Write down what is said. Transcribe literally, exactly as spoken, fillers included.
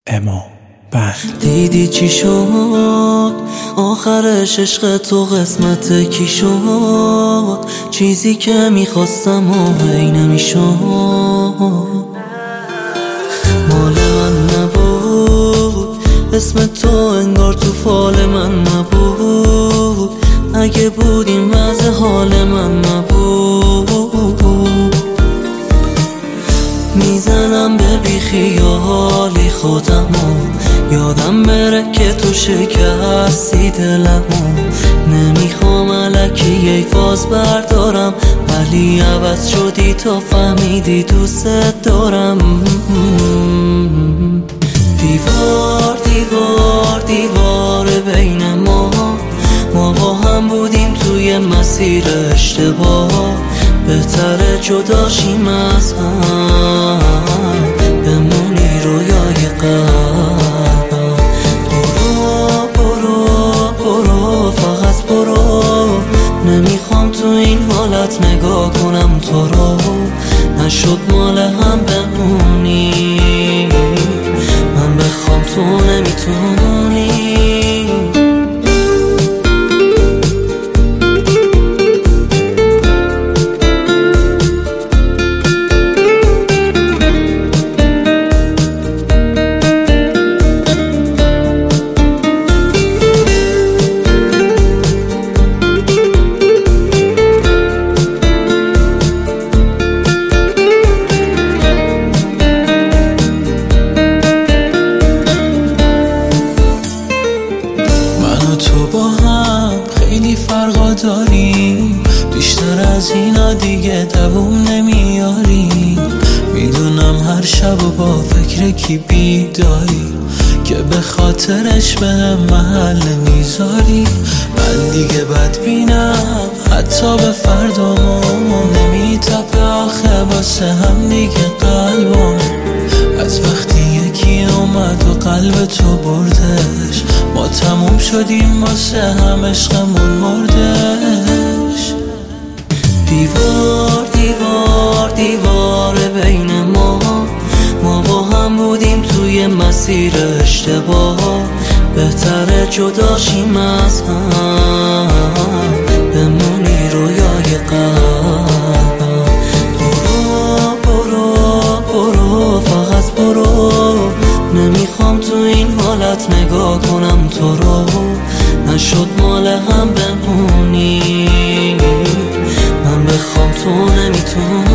اما بند. دیدی چی شد آخرش؟ عشق تو قسمت کی شد؟ چیزی که میخواستم و هی نمیشد، مال من نبود، اسم تو انگار تو فال من نبود، اگه بود این وضع حال من نبود. میزنم به بیخیالی خودمو، یادم بره که تو شکستی دلمو. نمیخوام الکی ای فاز بردارم، ولی عوض شدی تا فهمیدی دوست دارم. دیوار دیوار دیوار بین ما، ما با هم بودیم توی مسیر اشتباه، بهتره جدا شیم از هم، بمونی رویای قلبم. برو برو برو فقط برو، نمیخوام تو این حالت نگاه کنم تو رو، نشد مال هم بمونی، من بخوام تو نمیتونی. فرقا داریم، بیشتر از اینا دیگه دووم نمیاریم. میدونم هر شب و با فکر کی بیداری، که به خاطرش به هم محل نمیذاری. من دیگه بدبینم حتی به فردامون، نمیتپه آخه واسه هم دیگه قلبم. از وقتی یکی اومد و قلب تو بردش، ما تموم شدیم واسه هم، عشقمون مردش. دیوار دیوار دیوار بین ما، ما با هم بودیم توی مسیر اشتباه، بهتره جدا شیم از هم، بمونی رویای قلبم. برو برو برو فقط برو، نمیخوام تو این حالت نگاه کنم تو رو، نشد مال هم بمونی، من بخوام تو نمیتونی.